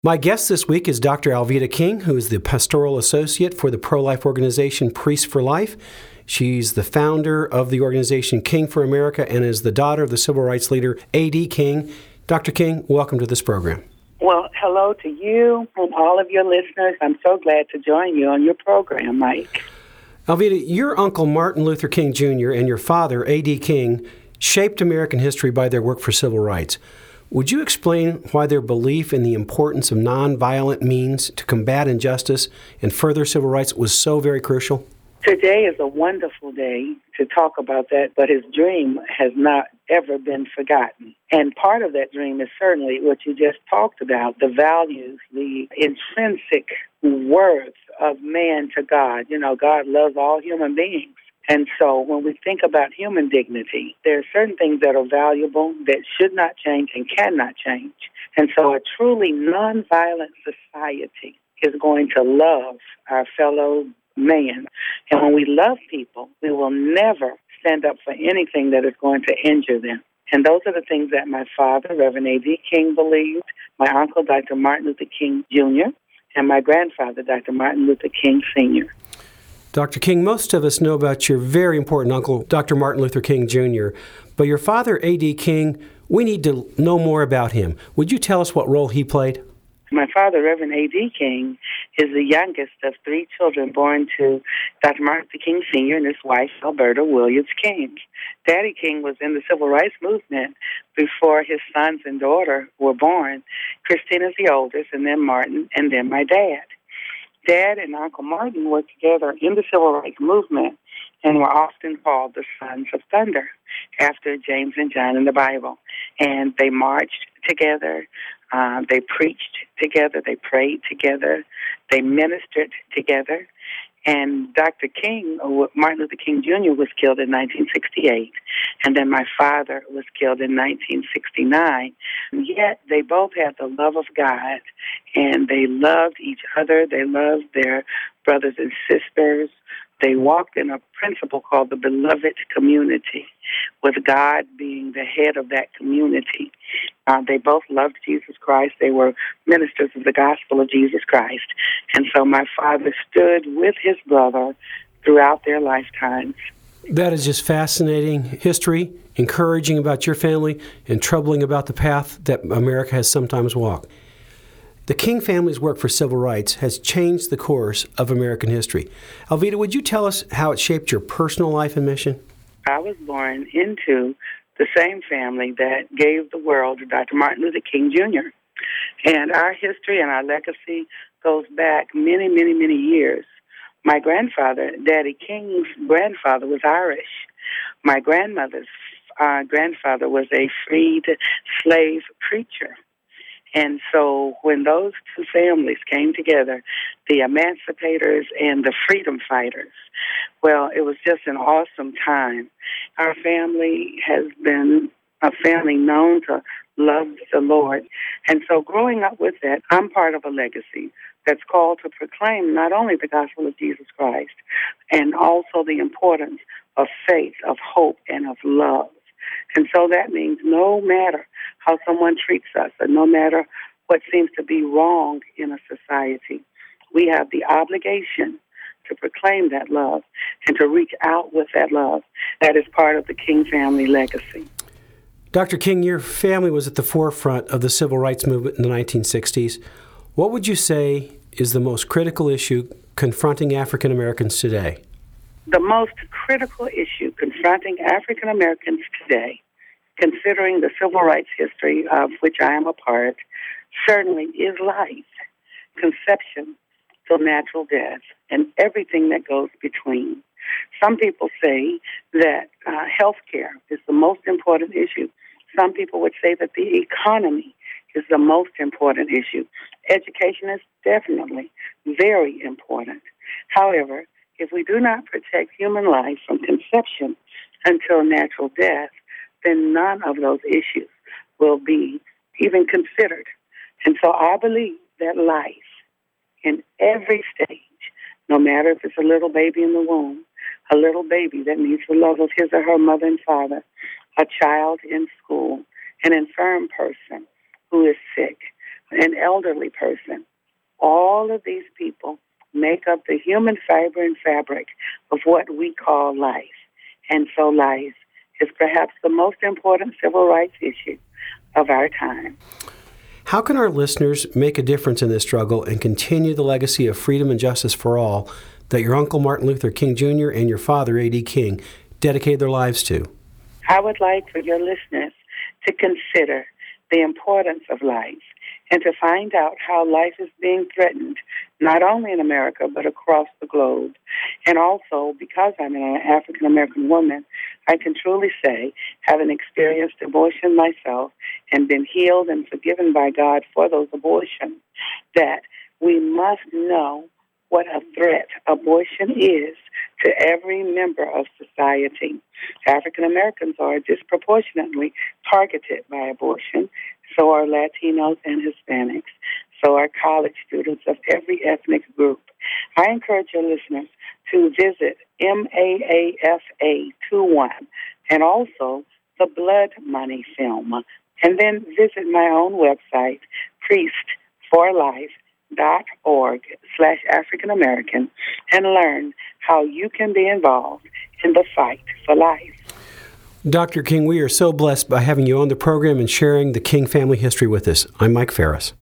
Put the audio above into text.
My guest this week is Dr. Alveda King, who is the pastoral associate for the pro-life organization Priests for Life. She's the founder of the organization King for America and is the daughter of the civil rights leader A.D. King. Dr. King, welcome to this program. Well, hello to you and all of your listeners. I'm so glad to join you on your program, Mike. Alveda, your uncle Martin Luther King Jr. and your father, A.D. King, shaped American history by their work for civil rights. Would you explain why their belief in the importance of nonviolent means to combat injustice and further civil rights was so very crucial? Today is a wonderful day to talk about that, but his dream has not ever been forgotten. And part of that dream is certainly what you just talked about, the values, the intrinsic worth of man to God. You know, God loves all human beings. And so when we think about human dignity, there are certain things that are valuable that should not change and cannot change. And so a truly nonviolent society is going to love our fellow man. And when we love people, we will never stand up for anything that is going to injure them. And those are the things that my father, Reverend A.D. King, believed, my uncle, Dr. Martin Luther King Jr., and my grandfather, Dr. Martin Luther King Sr. Dr. King, most of us know about your very important uncle, Dr. Martin Luther King Jr., but your father, A.D. King, we need to know more about him. Would you tell us what role he played? My father, Reverend A.D. King, is the youngest of three children born to Dr. Martin Luther King Sr. and his wife, Alberta Williams King. Daddy King was in the civil rights movement before his sons and daughter were born. Christina's the oldest, and then Martin, and then my dad. Dad and Uncle Martin were together in the civil rights movement and were often called the Sons of Thunder after James and John in the Bible. And they marched together, they preached together, they prayed together, they ministered together. And Dr. King, Martin Luther King Jr., was killed in 1968. And then my father was killed in 1969. Yet they both had the love of God, and they loved each other. They loved their brothers and sisters. They walked in a principle called the beloved community, with God being the head of that community. They both loved Jesus Christ. They were ministers of the gospel of Jesus Christ. And so my father stood with his brother throughout their lifetimes. That is just fascinating history, encouraging about your family, and troubling about the path that America has sometimes walked. The King family's work for civil rights has changed the course of American history. Alveda, would you tell us how it shaped your personal life and mission? I was born into the same family that gave the world to Dr. Martin Luther King Jr. And our history and our legacy goes back many, many, many years. My grandfather, Daddy King's grandfather, was Irish. My grandmother's grandfather was a freed slave preacher. And so when those two families came together, the emancipators and the freedom fighters, well, it was just an awesome time. Our family has been a family known to love the Lord. And so growing up with that, I'm part of a legacy that's called to proclaim not only the gospel of Jesus Christ, and also the importance of faith, of hope, and of love. And so that means no matter how someone treats us, and no matter what seems to be wrong in a society, we have the obligation to proclaim that love and to reach out with that love. That is part of the King family legacy. Dr. King, your family was at the forefront of the civil rights movement in the 1960s. What would you say is the most critical issue confronting African Americans today? The most critical issue confronting African Americans today, considering the civil rights history of which I am a part, certainly is life, conception till natural death, and everything that goes between. Some people say that health care is the most important issue. Some people would say that the economy is the most important issue. Education is definitely very important. However, if we do not protect human life from conception until natural death, then none of those issues will be even considered. And so I believe that life in every stage, no matter if it's a little baby in the womb, a little baby that needs the love of his or her mother and father, a child in school, an infirm person who is sick, an elderly person. All of these people make up the human fiber and fabric of what we call life. And so life is perhaps the most important civil rights issue of our time. How can our listeners make a difference in this struggle and continue the legacy of freedom and justice for all that your Uncle Martin Luther King Jr. and your father, A.D. King, dedicated their lives to? I would like for your listeners to consider the importance of life and to find out how life is being threatened, not only in America, but across the globe. And also, because I'm an African-American woman, I can truly say, having experienced abortion myself and been healed and forgiven by God for those abortions, that we must know what a threat abortion is to every member of society. African Americans are disproportionately targeted by abortion. So are Latinos and Hispanics. So are college students of every ethnic group. I encourage your listeners to visit MAAFA21 and also the Blood Money film. And then visit my own website, priestforlife.org/African-American, and learn how you can be involved in the fight for life. Dr. King, we are so blessed by having you on the program and sharing the King family history with us. I'm Mike Ferris.